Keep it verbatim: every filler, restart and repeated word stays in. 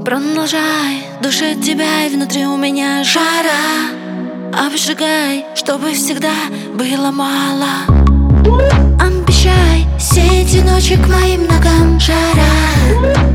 Продолжай душить тебя, и внутри у меня жара. Обжигай, чтобы всегда было мало. Обещай все эти ночи к моим ногам жара.